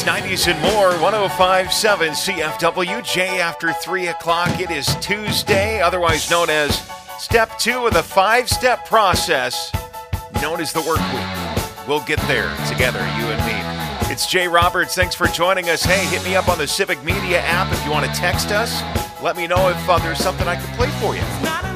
90s, and more. 105.7 CFW, J after 3 o'clock. It is Tuesday, otherwise known as Step 2 of the 5-step process, known as the work week. We'll get there together, you and me. It's Jay Roberts. Thanks for joining us. Hey, hit me up on the Civic Media app if you want to text us. Let me know if there's something I can play for you.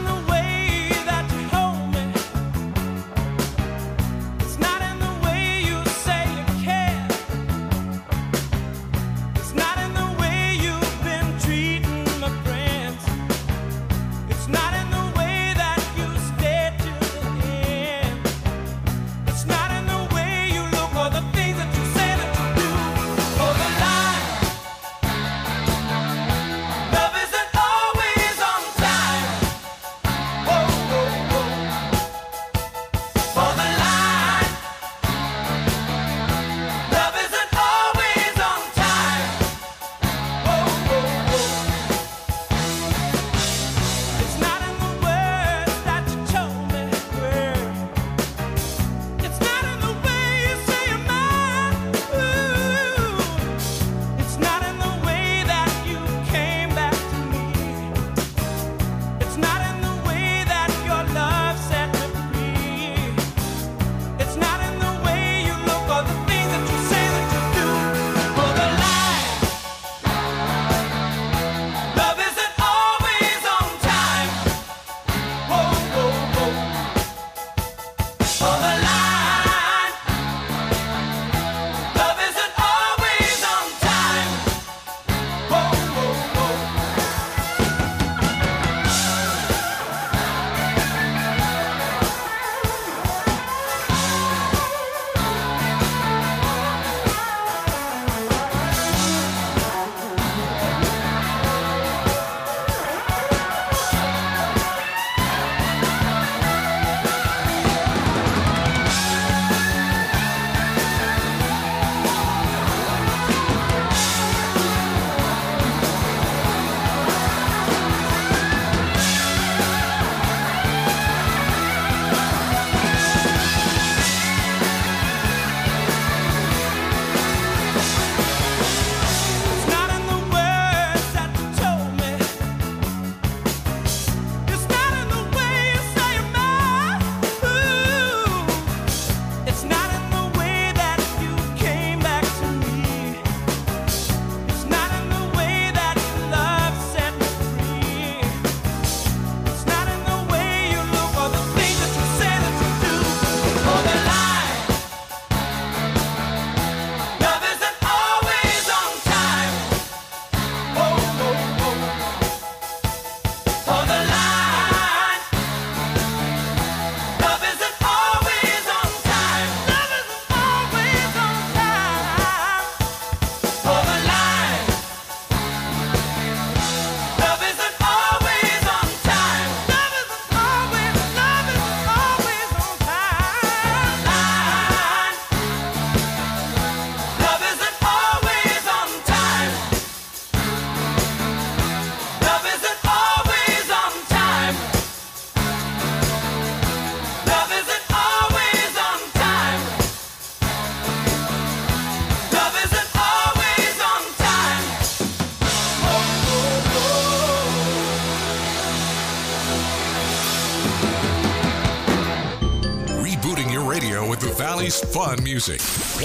Fun music.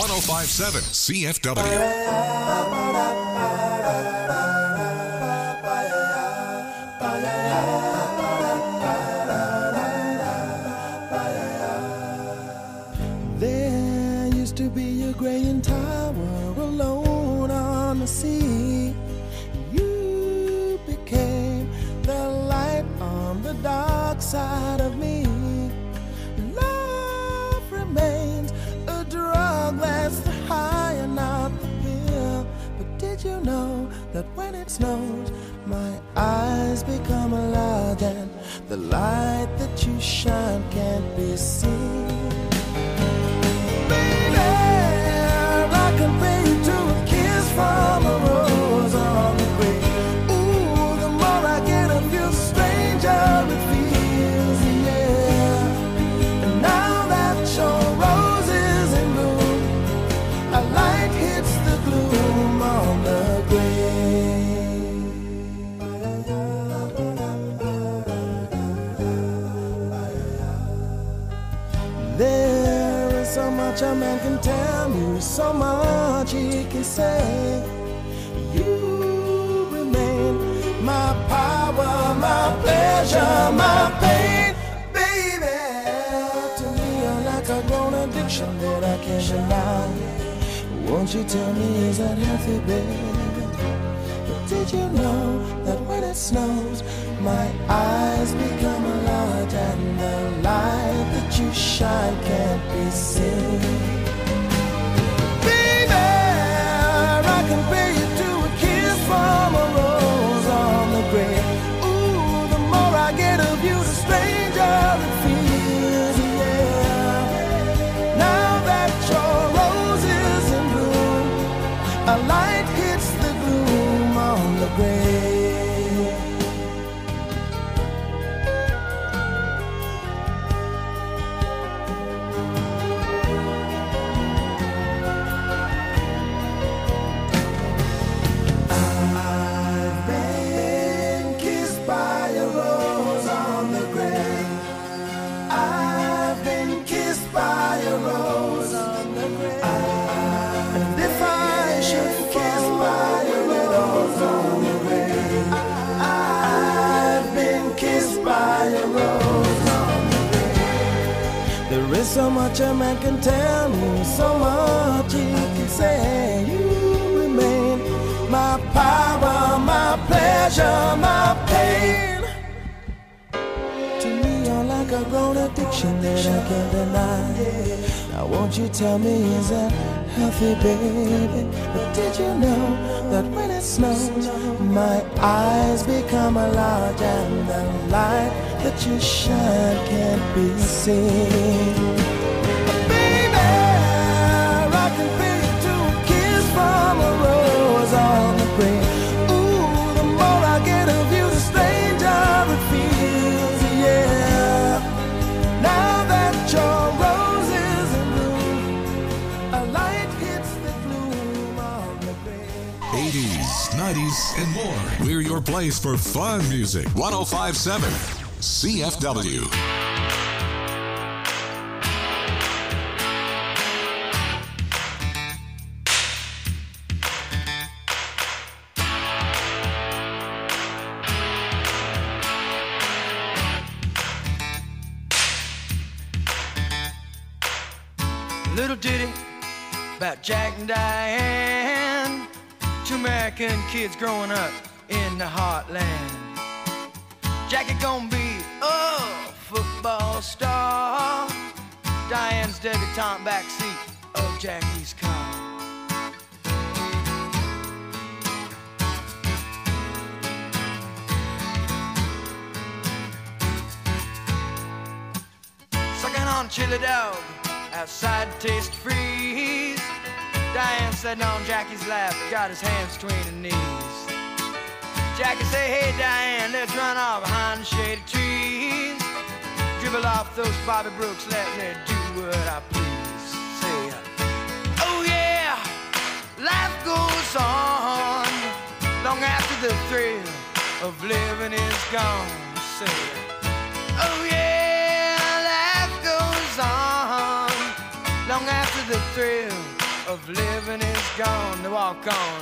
105.7 CFW. There used to be a graying tower alone on the sea. You became the light on the dark side of me. Love remains a drug that's the high and not the pill. But did you know that when it snows, my eyes become large and the light that you shine can't be seen? Baby, I compare you to a kiss from a rose on the grave. Ooh, the more I get of you, stranger it feels, yeah. And now that your rose is in bloom, a light hits the glue. much a man can tell you, so much he can say. You remain my power, my pleasure, my pain. Baby, to me you're like a grown addiction that I can't deny. Won't you tell me, is that healthy, baby? But did you know that when it snows, my eyes become large and the light that you shine can't be seen? Baby, I compare you to a kiss from a rose on the grave. Ooh, the more I get of you, the stranger it feels, yeah. Now that your rose is in bloom, a light hits the gloom on the grave. There is so much a man can tell me, so much he can say. You remain my power, my pleasure, my pain. To me you're like a grown addiction that I can't deny. Now won't you tell me, is that healthy, baby? But did you know that when it snows, my eyes become large and the light that you shine can't be seen? Baby, I can feel you to a kiss from a rose on the grave. Ooh, the more I get of you, the stranger it feels, yeah. Now that your rose is in bloom, a light hits the gloom on the grave. 80s, 90s, and more. We're your place for fun music. 1057 CFW. Little ditty about Jack and Diane, two American kids growing up in the heartland. Jackie gonna be a football star, Diane's debutante backseat of Jackie's car. Sucking on chili dog outside Taste Freeze, Diane sitting on Jackie's lap, got his hands between her knees. Jackie say, hey Diane, let's run off behind the shady trees. Dribble off those Bobby Brooks, let me do what I please. Say, oh yeah, life goes on long after the thrill of living is gone. Say, oh yeah, life goes on long after the thrill of living is gone. To walk on.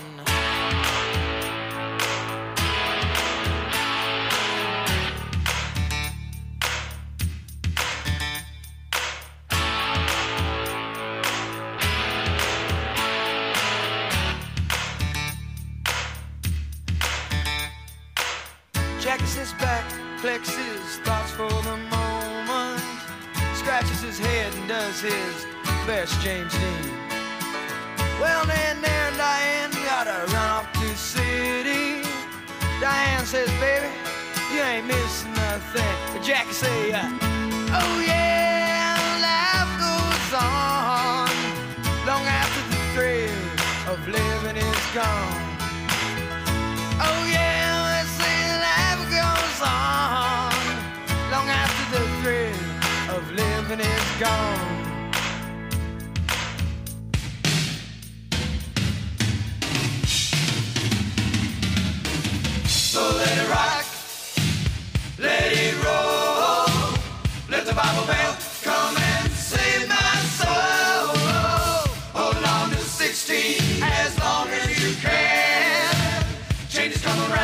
Jackie sits back, collects his thoughts for the moment, scratches his head and does his best James Dean. Well, then there Diane gotta run off to the city. Diane says, baby, you ain't missing nothing. But Jackie say, oh yeah, life goes on long after the thrill of living is gone. Oh yeah, let's say life goes on long after the thrill of living is gone. So let it rock, let it roll, let the Bible bell come and save my soul.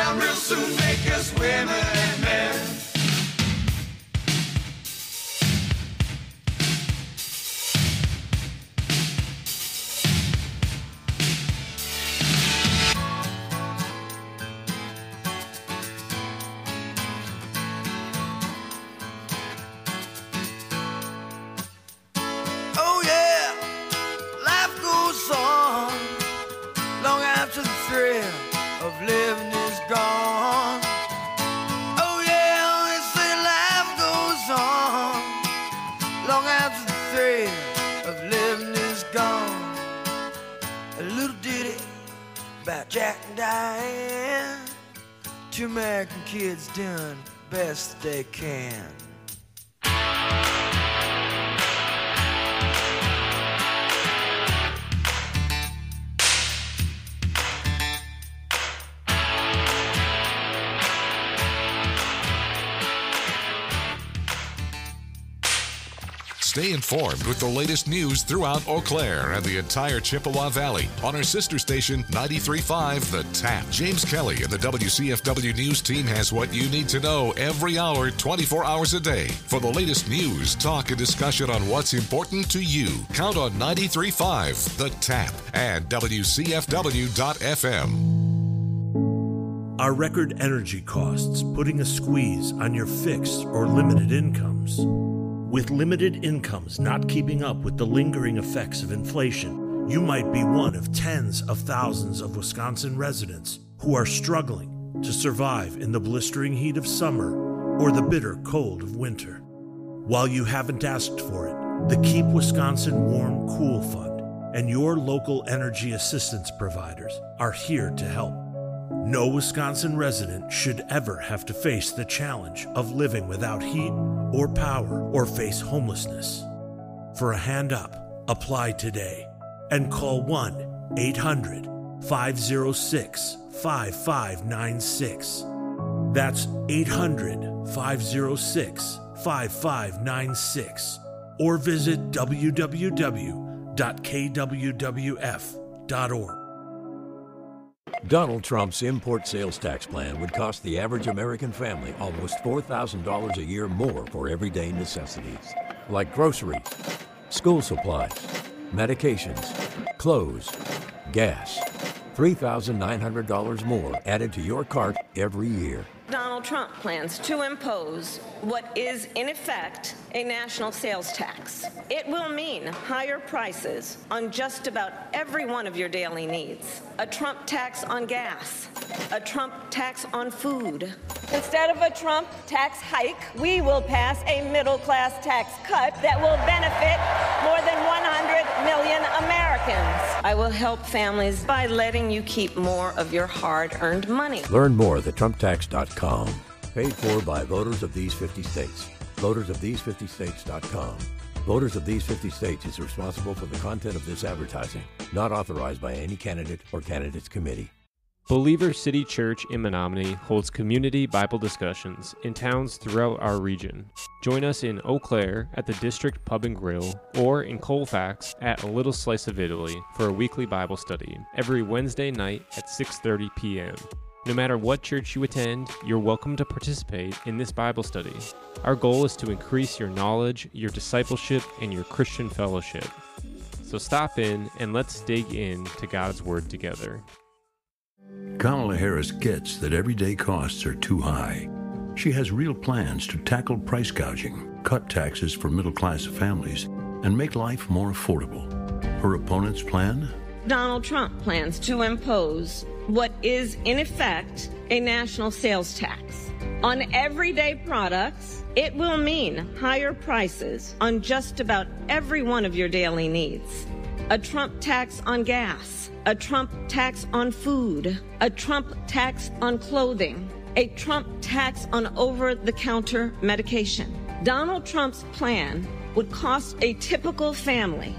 time real soon make us women and men. Oh yeah, life goes on long after the thrill of living is gone. Oh yeah, they say life goes on long after the thrill of living is gone. A little ditty about Jack and Diane, two American kids doing the best they can. Stay informed with the latest news throughout Eau Claire and the entire Chippewa Valley on our sister station 93.5 The Tap. James Kelly and the WCFW News team has what you need to know every hour, 24 hours a day. For the latest news, talk, and discussion on what's important to you, count on 93.5 The Tap and WCFW.FM. Are record energy costs putting a squeeze on your fixed or limited incomes? With limited incomes not keeping up with the lingering effects of inflation, you might be one of tens of thousands of Wisconsin residents who are struggling to survive in the blistering heat of summer or the bitter cold of winter. While you haven't asked for it, the Keep Wisconsin Warm Cool Fund and your local energy assistance providers are here to help. No Wisconsin resident should ever have to face the challenge of living without heat or power or face homelessness. For a hand up, apply today and call 1-800-506-5596. That's 800-506-5596. Or visit www.kwwf.org. Donald Trump's import sales tax plan would cost the average American family almost $4,000 a year more for everyday necessities, like groceries, school supplies, medications, clothes, gas. $3,900 more added to your cart every year. Donald Trump plans to impose what is, in effect, a national sales tax. It will mean higher prices on just about every one of your daily needs. A Trump tax on gas, a Trump tax on food. Instead of a Trump tax hike, we will pass a middle-class tax cut that will benefit more than 100 million Americans. I will help families by letting you keep more of your hard-earned money. Learn more at thetrumptax.com. Paid for by voters of these 50 states. VotersOfThese50States.com. Voters of these 50 states is responsible for the content of this advertising. Not authorized by any candidate or candidates committee. Believer City Church in Menominee holds community Bible discussions in towns throughout our region. Join us in Eau Claire at the District Pub and Grill or in Colfax at A Little Slice of Italy for a weekly Bible study every Wednesday night at 6:30 p.m. No matter what church you attend, you're welcome to participate in this Bible study. Our goal is to increase your knowledge, your discipleship, and your Christian fellowship. So stop in and let's dig in to God's Word together. Kamala Harris gets that everyday costs are too high. She has real plans to tackle price gouging, cut taxes for middle-class families, and make life more affordable. Her opponent's plan? Donald Trump plans to impose what is, in effect, a national sales tax. On everyday products, it will mean higher prices on just about every one of your daily needs. A Trump tax on gas, a Trump tax on food, a Trump tax on clothing, a Trump tax on over-the-counter medication. Donald Trump's plan would cost a typical family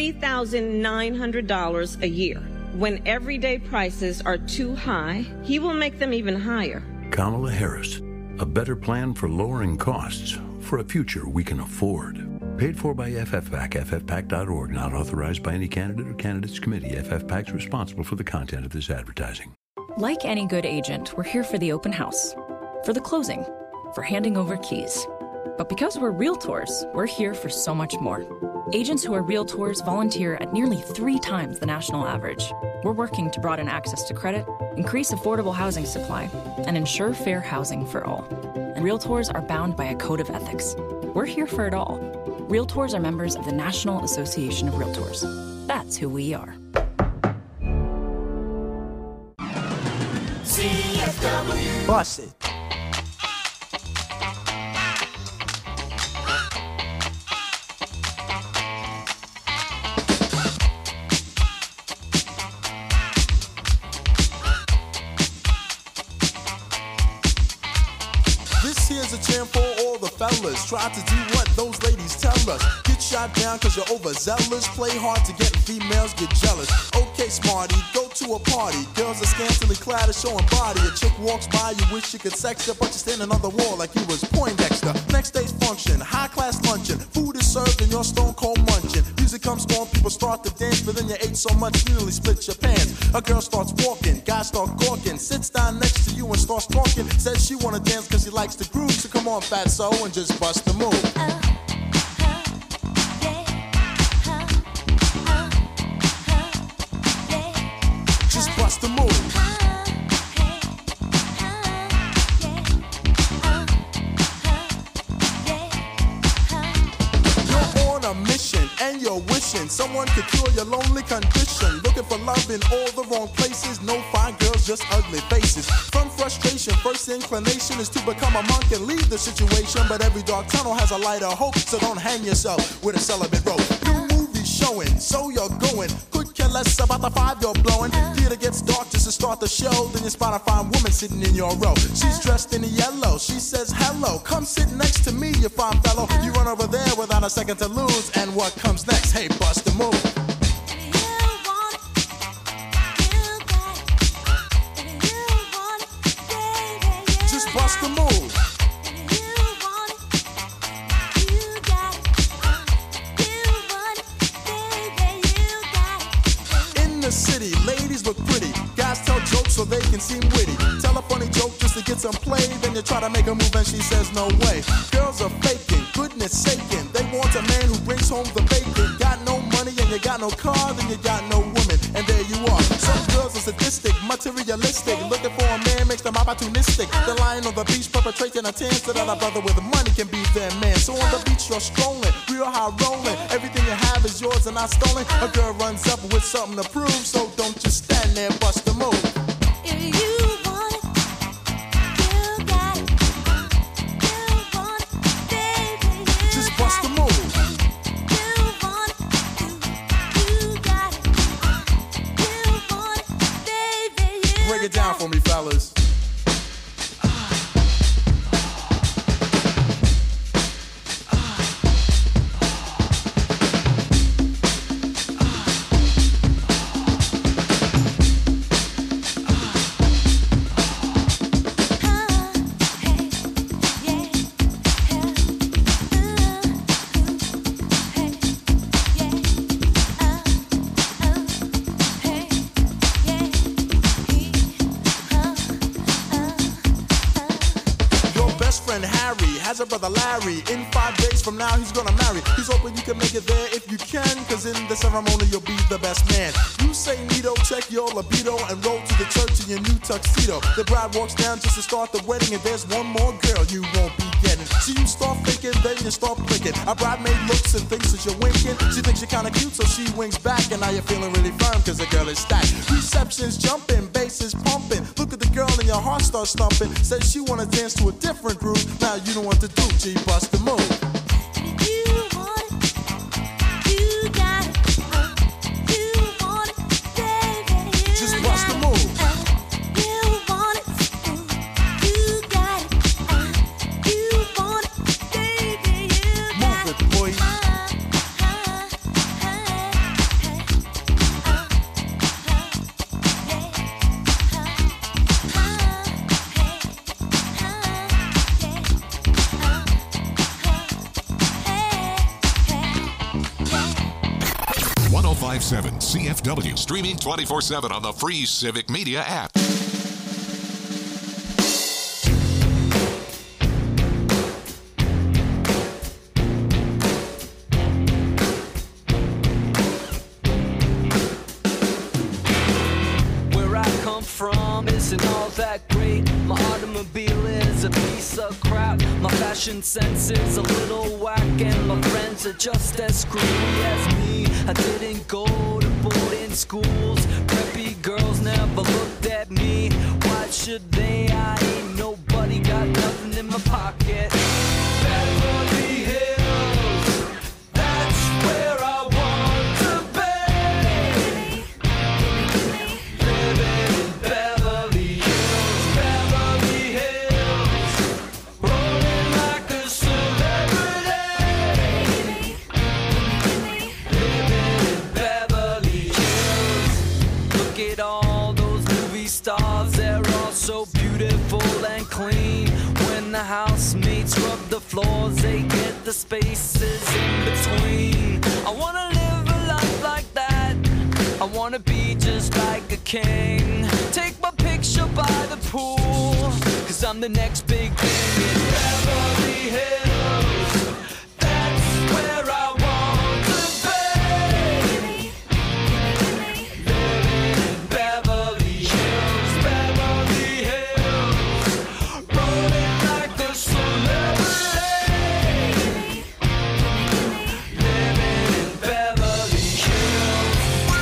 $3,900 a year. When everyday prices are too high, he will make them even higher. Kamala Harris, a better plan for lowering costs for a future we can afford. Paid for by FFPAC, ffpac.org, not authorized by any candidate or candidates committee. FFPAC is responsible for the content of this advertising. Like any good agent, we're here for the open house, for the closing, for handing over keys. But because we're realtors, we're here for so much more. Agents who are realtors volunteer at nearly 3 times the national average. We're working to broaden access to credit, increase affordable housing supply, and ensure fair housing for all. And realtors are bound by a code of ethics. We're here for it all. Realtors are members of the National Association of Realtors. That's who we are. CFW. Bust it. This here's a jam for all the fellas. Try to do what those ladies tell us. Get shot down cause you're overzealous. Play hard to get females get jealous. Okay, smarty, go to a party. Girls are scantily clad and showing body. A chick walks by, you wish you could sex her, but you're standing on the wall like you was Poindexter. Next day's function, high class luncheon. Food is served and you're stone cold munching. Music comes on, people start to dance, but then you ate so much you nearly split your pants. A girl starts walking, guys start gawking, sits down next to you and starts talking. Says she wanna dance cause she likes the groove, so come on fatso and just bust the move. Just bust the move. You're on a mission and you're wishing someone could cure your lonely condition. Looking for love in all the wrong places. No fine girls, just ugly faces. From frustration, first inclination is to become a monk and leave the situation. But every dark tunnel has a light of hope, so don't hang yourself with a celibate rope. New movie showing, so you're going. Could care less about the 5 you're blowing. Theater gets dark just to start the show. Then you spot a fine woman sitting in your row. She's dressed in yellow. She says hello. Come sit next to me, you fine fellow. You run over there without a second to lose. And what comes next? Hey, bust the move. Just bust the move. In the city, ladies look pretty. Guys tell jokes so they can seem witty. Tell a funny joke just to get some play. Then you try to make a move and she says no way. Girls are faking, goodness saking. They want a man who brings home the bacon. Got no money and you got no car, then you got no woman. And there you are. Some girls are sadistic, materialistic. Looking for a man makes them opportunistic. They're lying on the beach perpetrating a tan so that a brother with money can be their man. So on the beach you're strolling, real high rolling. Everything you have is yours and not stolen. A girl runs up with something to prove, so don't just stand there, bust the move. Just bust the move. Break it down for me, fellas. Has a brother Larry. In 5 days from now he's gonna marry. He's hoping you can make it there if you can, cause in the ceremony you'll be the best man. You say neato, check your libido, and roll to the church in your new tuxedo. The bride walks down just to start the wedding, and there's one more girl you won't be getting. So you start thinking, then you start clicking. A bridemaid looks and thinks that you're winking. She thinks you're kinda cute, so she winks back, and now you're feeling really firm cause the girl is stacked. Reception's jumping, bass is pumping. Look at the girl and your heart starts stumping. Says she wanna dance to a different groove. Now you know what to do, G, bust the move. Just bust the move. Move it, boy. CFW, streaming 24/7 on the free Civic Media app. automobile is a piece of crap. My fashion sense is a little whack, and my friends are just as screwy as me. I didn't go to boarding schools. Preppy girls never looked at me. Why should they? I ain't nobody, got nothing in my pocket. Beverly Hills, that's where I want to be. Living in Beverly Hills, Beverly Hills, rolling like a celebrity. Living in Beverly Hills. Look at all those movie stars, they're all so beautiful and clean. When the housemates rub the floors, they get the spaces in between. I wanna live a life like that. I wanna be just like a king. Take my picture by the pool, 'cause I'm the next big thing in Beverly Hills. That's where I want to be. Living in Beverly Hills, Beverly Hills, rolling like a celebrity. Living in Beverly Hills.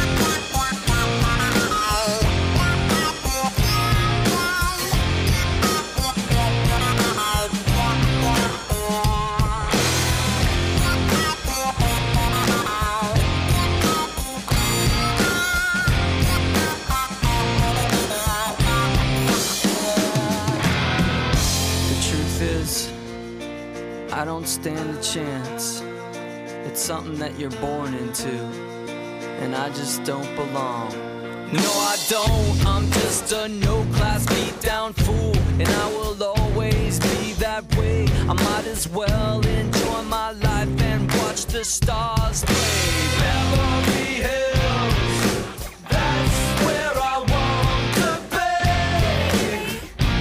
The truth is, I don't stand a chance. It's something that you're born into, and I just don't belong. No, I don't. I'm just a no-class beat-down fool, and I will always be that way. I might as well enjoy my life and watch the stars play. Beverly Hills, that's where I want to be.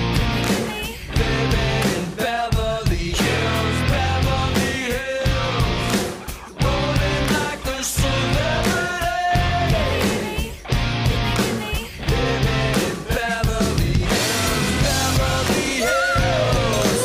Living in Beverly Hills, Beverly Hills, rolling like a celebrity. Living in Beverly Hills, Beverly Hills.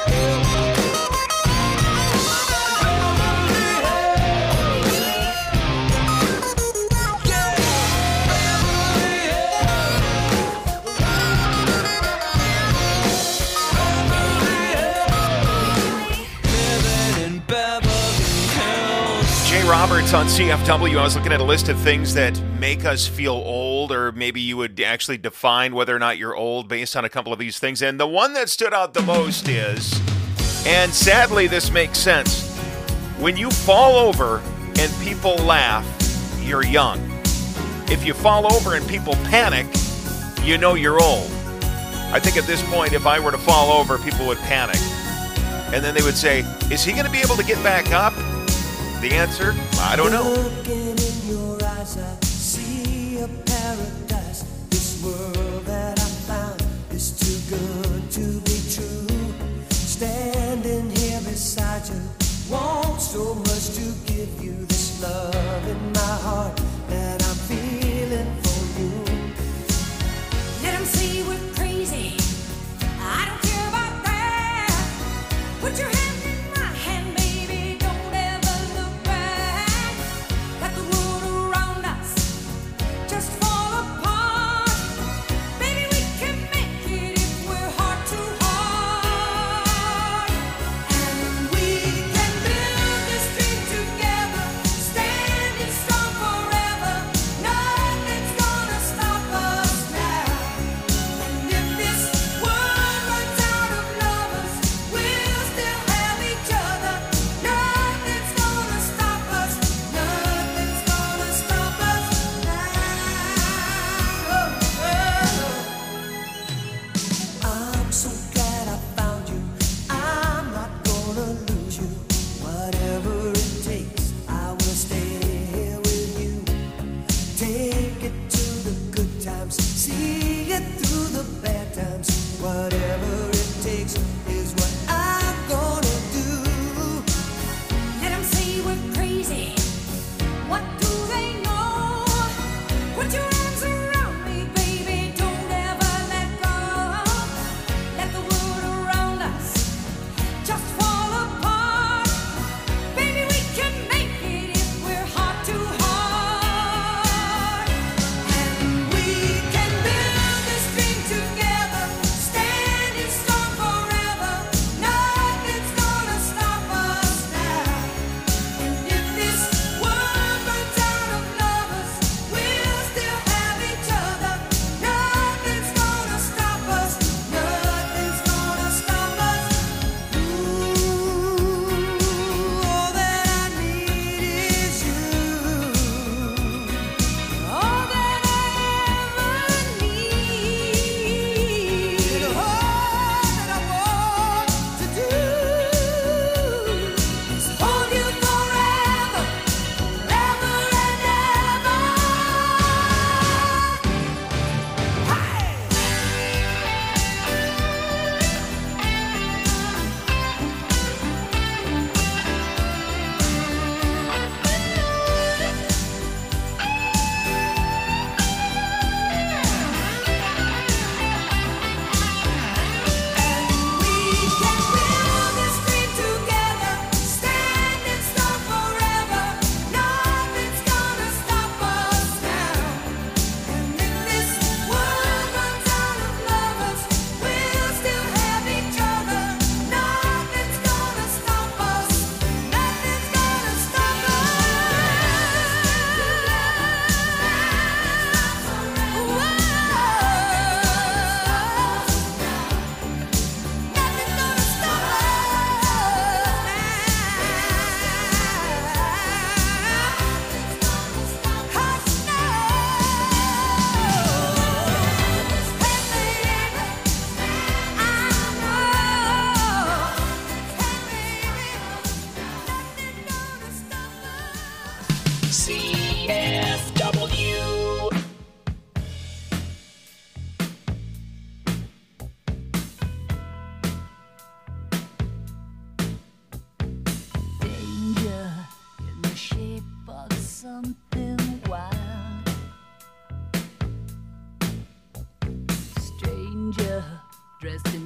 Living in Beverly Hills. Jay Roberts on CFW. I was looking at a list of things that make us feel old, or maybe you would actually define whether or not you're old based on a couple of these things. And the one that stood out the most is, and sadly this makes sense, when you fall over and people laugh, you're young. If you fall over and people panic, you know you're old. I think at this point, if I were to fall over, people would panic. And then they would say, is he going to be able to get back up? The answer, I don't know. Looking in your eyes, I see a paradise. This world that I found is too good to be true. Standing here beside you, want so much to give you this love in my heart that I'm feeling for you. Let 'em say we're crazy. I don't care about that. Put your hand in my hand, baby. Don't ever look back. Let the world around us just fall apart. Baby, we can make it if we're heart to heart. And we can build this dream together, standing strong forever.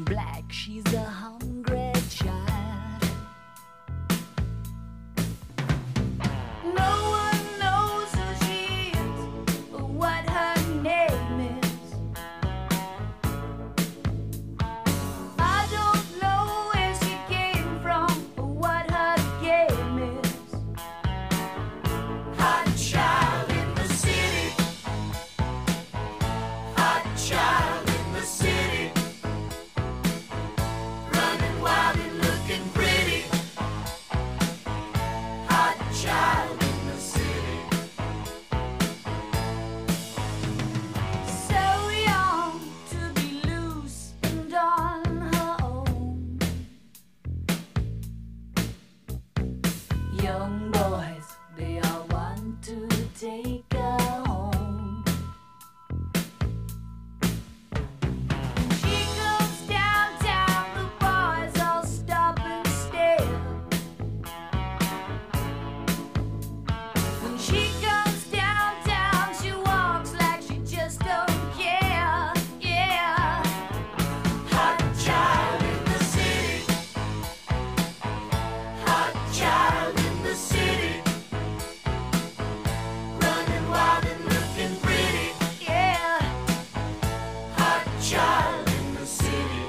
black, she's a hungry child. No one knows who she is or what her name is. I don't know where she came from or what her game is. Hot child in the city. Hot child in the city. Running wild and looking pretty. Hot child in the city. So young to be loose and on her own. Young boys, they all want to take her home. She goes downtown, the boys all stop and stare. When she goes downtown, she walks like she just don't care. Yeah. Hot child in the city. Hot child in the city. Running wild and looking pretty. Yeah. Hot child in the city.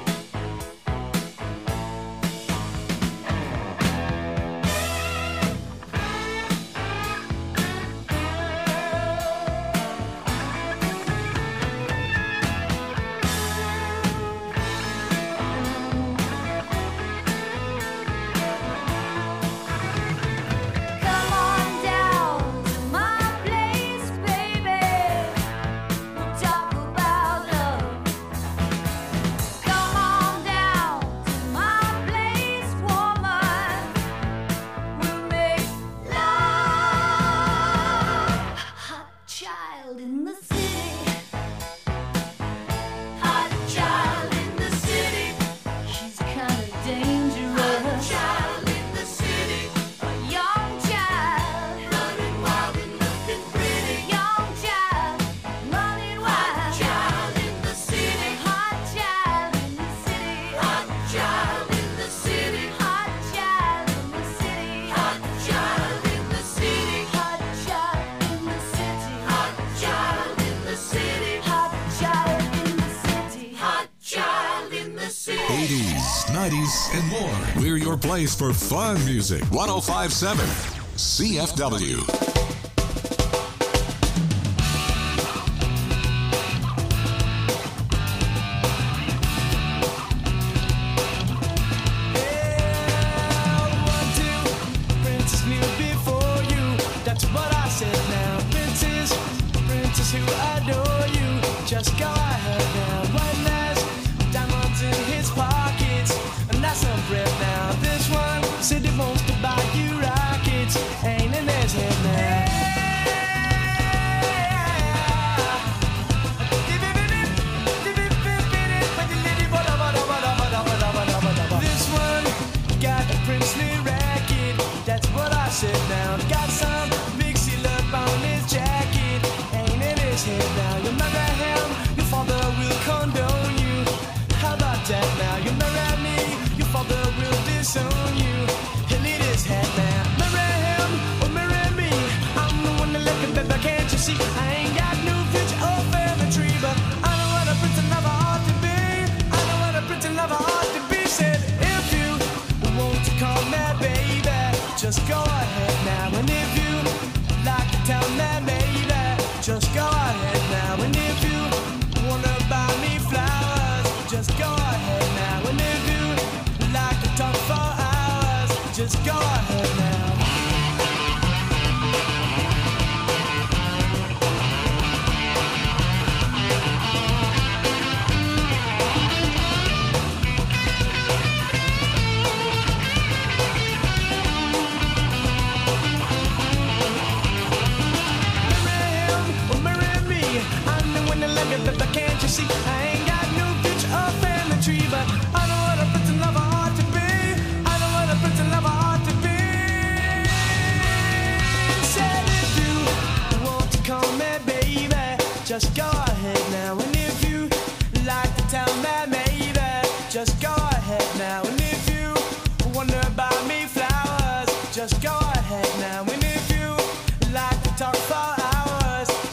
Come on down to my place, baby. We'll talk about love. Come on down to my place, woman. We'll make love. Hot child in the city. Hot child in the city. She's kinda dangerous. Hot child in the city. A young child. Running wild and looking pretty. Young child. Running wild. Hot child in the city. Hot child in the city. Hot child in the city. Hot child in the city. Hot child in the city. Hot child in the city. Hot child in the city. Hot child in the city. Hot child in the city. 80s, 90s, and more. We're your place for fun music. 1057 CFW. Princess knew before you. That's what I said now. Princess, princess who adore you. Just go ahead now. One last diamonds in his pockets, and that's some bread now. This one said he wants to buy you rockets. Ain't in his head now. This one got a princely racket. That's what I said now. Got some big seal up on his jacket. Ain't in his head now. You marry him, your father will condone you. How about that now? You marry me, your father will disown you. He'll eat his head now. Marry him or marry me. I'm the one that left him, baby, can't you see? I ain't got no future or family tree, but I know what a prince and lover ought to be. I know what a prince and lover ought to be. Said if you want to call me baby, just go ahead now. And if you like to tell me baby, just go ahead now. And if you wanna buy me flowers, just go ahead now. And if you like to talk for hours, just go ahead now. Can't you see? I ain't got no future or family tree, but I know what a prince and lover ought to be. I know what a prince and lover ought to be.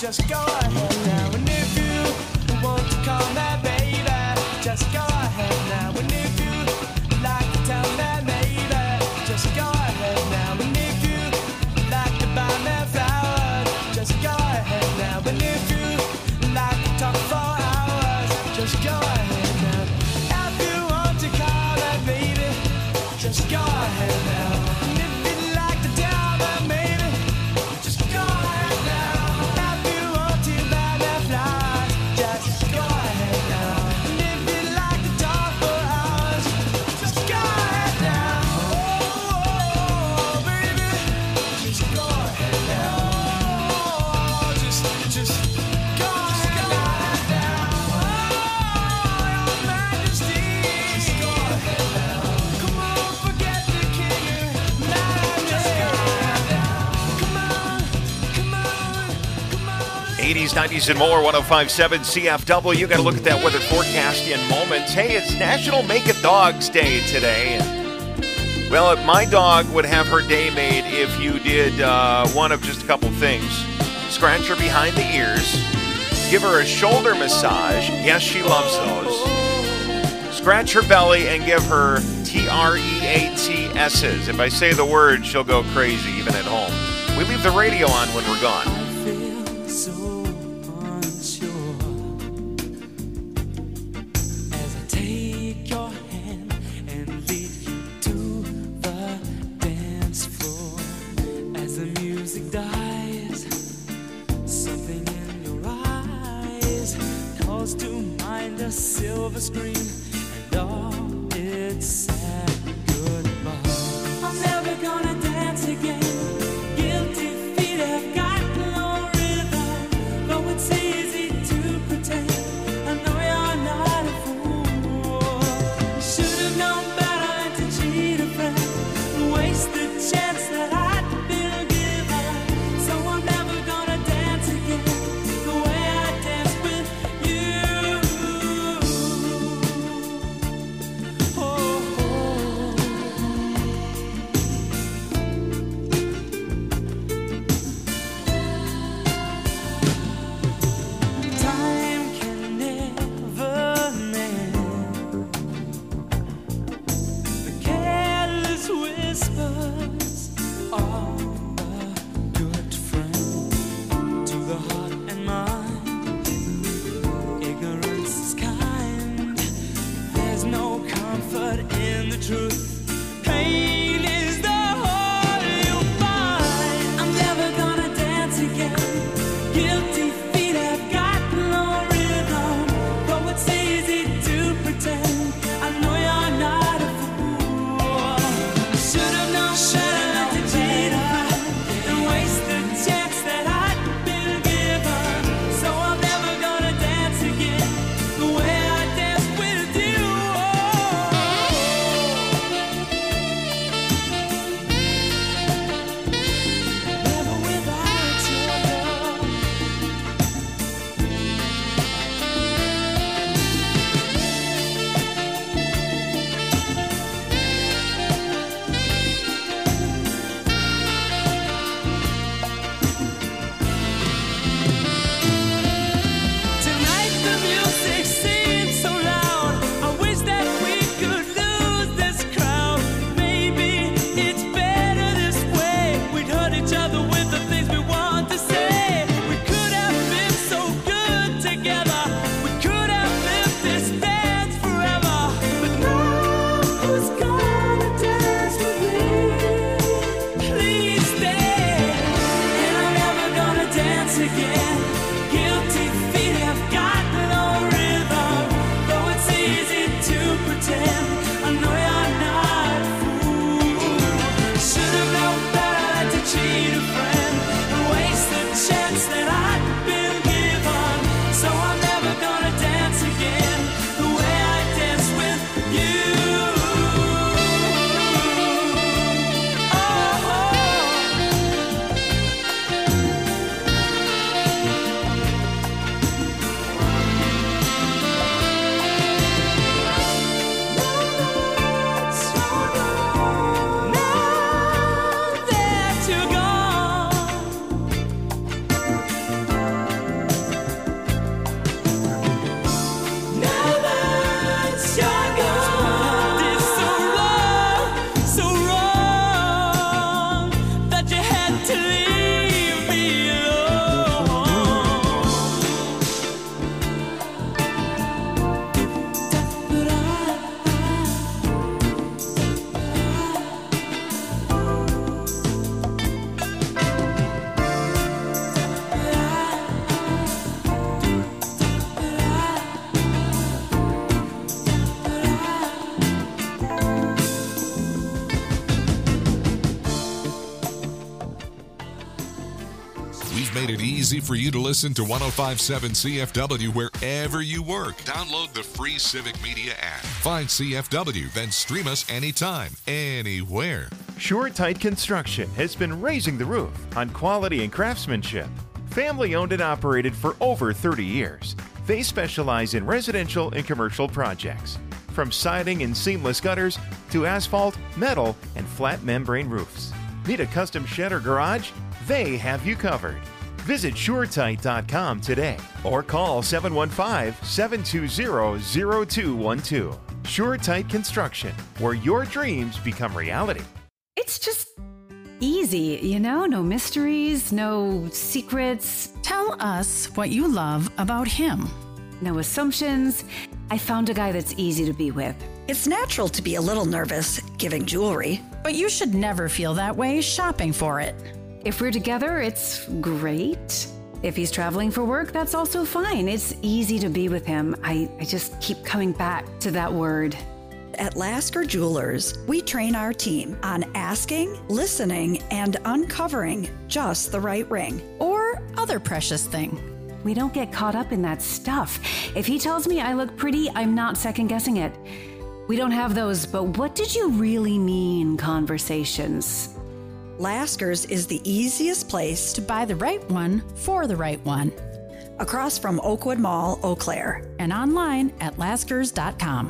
just go ahead now. And if you want to call me baby, just go ahead now. And if you like to tell me maybe, just go ahead now. And if you like to buy me flowers, just go ahead now. And if you like to talk for hours, just go ahead now. If you want to call me baby, just go ahead now. And if you like to tell me maybe, just go ahead now. If you want to buy me flowers, just go ahead now. And if you like to talk for hours, just go ahead now. Oh, baby, just go ahead now. Oh, just go ahead now. Oh, Your Majesty, just go ahead now. Come on, forget the king and majesty. Come on, come on, come on. 80s, 90s, and more, 105.7 CFW. You got to look at that weather forecast in moments. Hey, it's National Make a Dog's Day today. Well, my dog would have her day made if you did one of just a couple things. Scratch her behind the ears. Give her a shoulder massage. Yes, she loves those. Scratch her belly and give her TREATS's. If I say the word, she'll go crazy, even at home. We leave the radio on when we're gone. Feel so unsure as I take your hand and lead you to the dance floor. As the music dies, something in your eyes calls to mind a silver screen and all its sad goodbye. I'm never gonna dance again. Guilty feet have got no rhythm, though it's easy to pretend. I know you're not a fool. You should have known better than to cheat a friend, waste the chance that I'd been given. So I'm never gonna dance again the way I danced with you. Oh. Time can never mend the careless whispers of a good friend to the heart and mind. Ignorance is kind. There's no comfort in the truth. Pain is the whole you find. I'm never gonna dance again. Guilty feet have got no rhythm, though it's easy to pretend. I know you're not a fool. Should have known better to cheat a friend and waste the chance that I'd been given. So I'm never gonna dance again the way I danced with you. easy for you to listen to 105.7 CFW wherever you work. Download the free Civic Media app. Find CFW, then stream us anytime, anywhere. SureTight Construction has been raising the roof on quality and craftsmanship. Family owned and operated for over 30 years. They specialize in residential and commercial projects, from siding and seamless gutters to asphalt, metal, and flat membrane roofs. Need a custom shed or garage? They have you covered. Visit SureTight.com today or call 715-720-0212. SureTight Construction, where your dreams become reality. It's just easy, you know? No mysteries, no secrets. Tell us what you love about him. No assumptions. I found a guy that's easy to be with. It's natural to be a little nervous giving jewelry. But you should never feel that way shopping for it. If we're together, it's great. If he's traveling for work, that's also fine. It's easy to be with him. I just keep coming back to that word. At Lasker Jewelers, we train our team on asking, listening, and uncovering just the right ring. Or other precious thing. We don't get caught up in that stuff. If he tells me I look pretty, I'm not second guessing it. We don't have those, but what did you really mean conversations. Lasker's is the easiest place to buy the right one for the right one. Across from Oakwood Mall, Eau Claire. And online at laskers.com.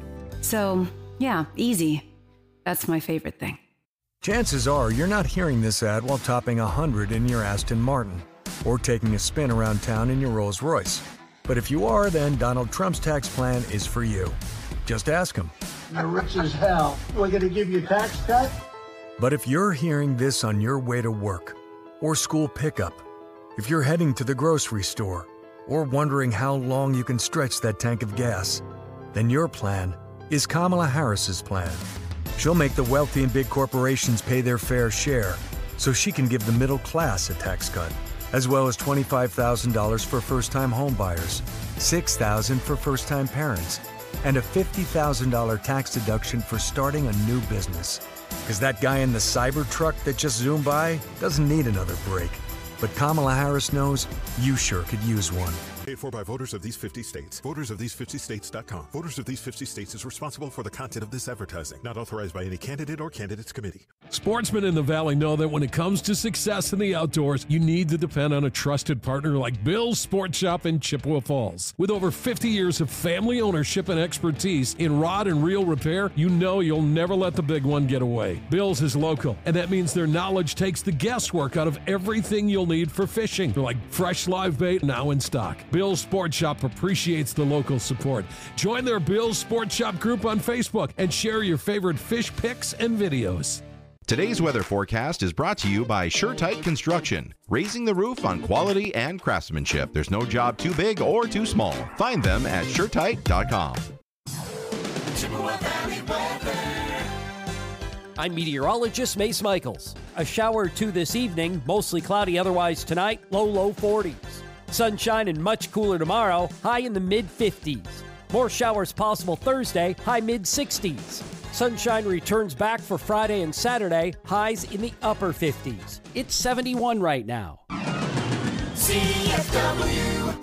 So, yeah, easy. That's my favorite thing. Chances are you're not hearing this ad while topping 100 in your Aston Martin or taking a spin around town in your Rolls Royce. But if you are, then Donald Trump's tax plan is for you. Just ask him. You're rich as hell. We're going to give you a tax cut? But if you're hearing this on your way to work or school pickup, if you're heading to the grocery store or wondering how long you can stretch that tank of gas, then your plan is Kamala Harris's plan. She'll make the wealthy and big corporations pay their fair share so she can give the middle class a tax cut, as well as $25,000 for first-time homebuyers, $6,000 for first-time parents, and a $50,000 tax deduction for starting a new business. Because that guy in the Cybertruck that just zoomed by doesn't need another break. But Kamala Harris knows you sure could use one. Paid for by voters of these 50 states. VotersOfThese50States.com. Voters of these 50 states is responsible for the content of this advertising. Not authorized by any candidate or candidates committee. Sportsmen in the Valley know that when it comes to success in the outdoors, you need to depend on a trusted partner like Bill's Sports Shop in Chippewa Falls. With over 50 years of family ownership and expertise in rod and reel repair, you know you'll never let the big one get away. Bill's is local, and that means their knowledge takes the guesswork out of everything you'll need for fishing, like fresh live bait now in stock. Bill's Sports Shop appreciates the local support. Join their Bill's Sports Shop group on Facebook and share your favorite fish pics and videos. Today's weather forecast is brought to you by SureTight Construction, raising the roof on quality and craftsmanship. There's no job too big or too small. Find them at SureTight.com. Chippewa Valley weather. I'm meteorologist Mace Michaels. A shower or two this evening, mostly cloudy otherwise tonight, low 40s. Sunshine and much cooler tomorrow, high in the mid-50s. More showers possible Thursday, high mid-60s. Sunshine returns back for Friday and Saturday, highs in the upper 50s. It's 71 right now. CFW.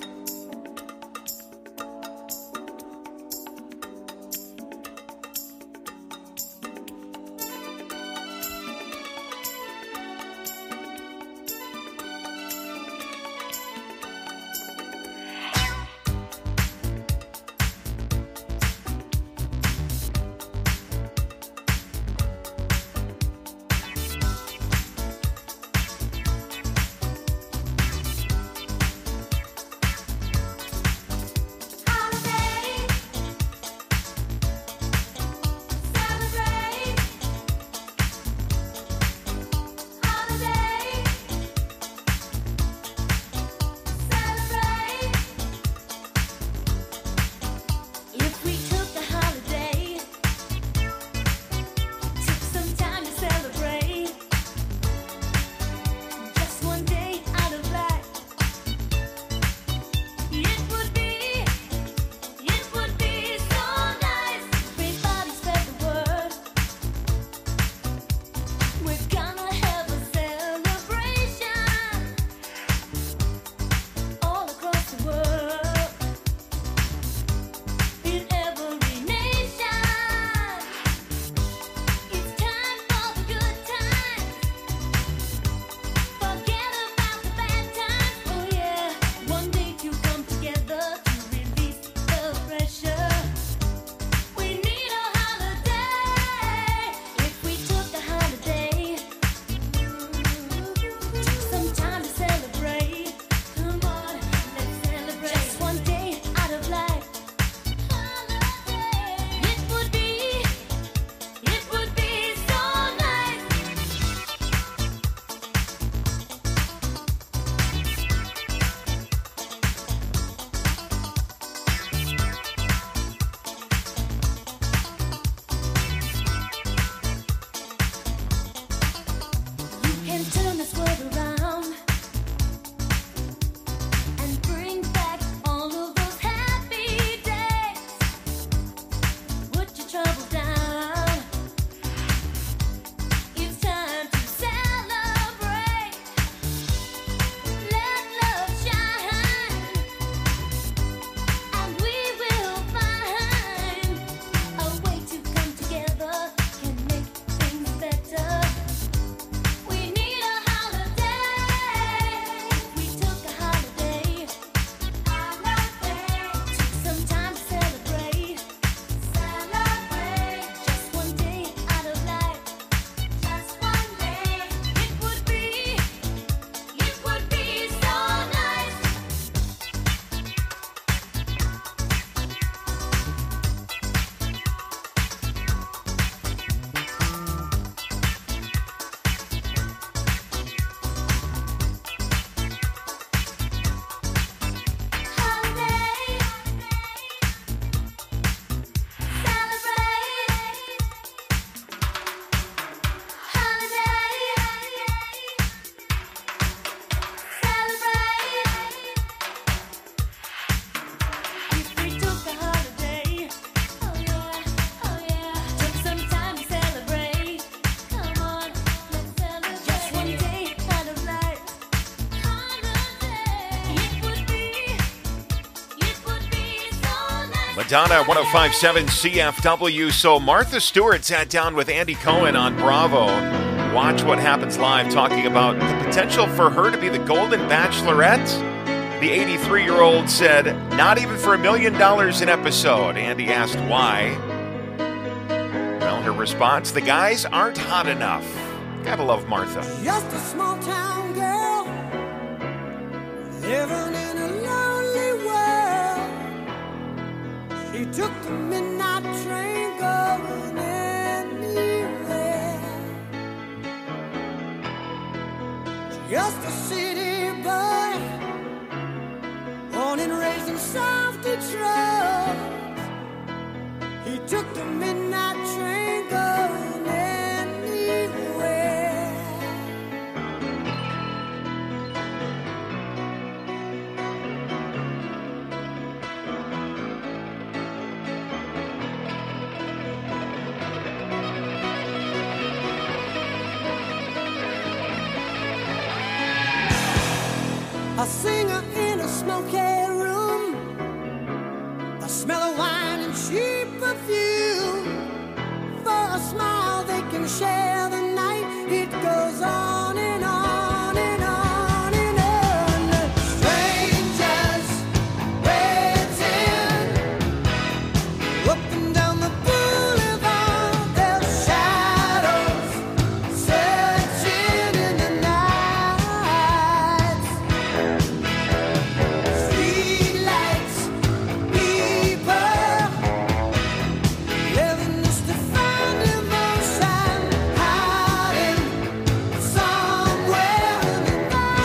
Madonna, 105.7 CFW. So Martha Stewart sat down with Andy Cohen on Bravo. Watch What Happens Live, talking about the potential for her to be the Golden Bachelorette. The 83-year-old said, not even for $1 million an episode. Andy asked why. Well, her response, the guys aren't hot enough. Gotta love Martha. Just a small town girl living in a lonely world. She took the midnight train going anywhere. Just a city boy, born and raised in South Detroit. He took the midnight train going anywhere. A singer in a smoky room, the smell of wine and cheap perfume. For a smile they can share the night. It goes on and on and on and on. Strangers waiting up and down the boulevard. Their shadows searching in the night. Streetlights, people living just to find emotion, hiding somewhere in the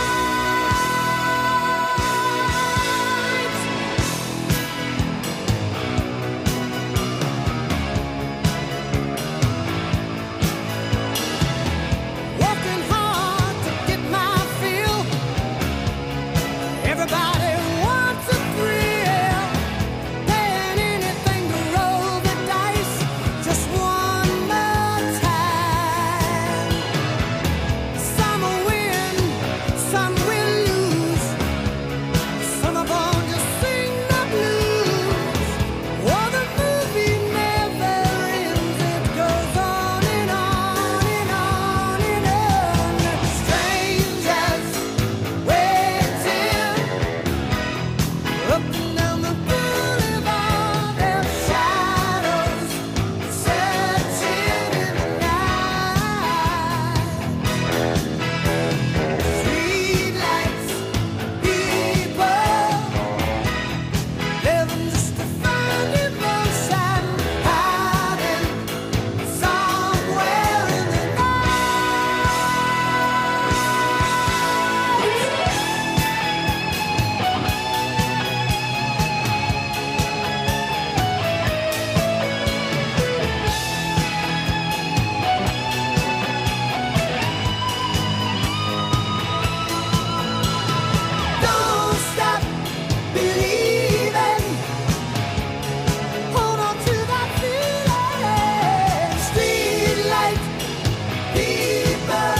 working hard to get my fill. Everybody wants a thrill, paying anything to roll the dice just one more time. Some will win, some will lose. Some of them just sing the blues. Oh, the movie never ends. It goes on and on and on and on. Strangers waiting up and down the boulevard. Their shadows searching in the night. Streetlights, people living just to find emotion, hiding somewhere in the Don't stop believing. Hold on to that feeling. Streetlight people.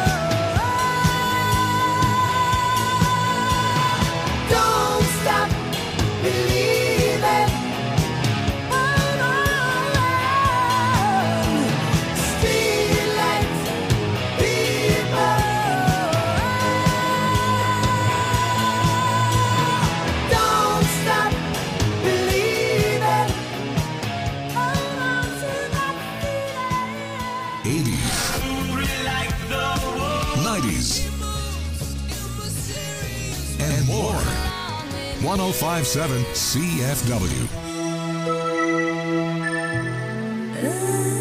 Don't stop believing. Hold on. Streetlight people. Don't stop believing. Hold on to that feeling. 80s, 90s, and more. 105.7 CFW.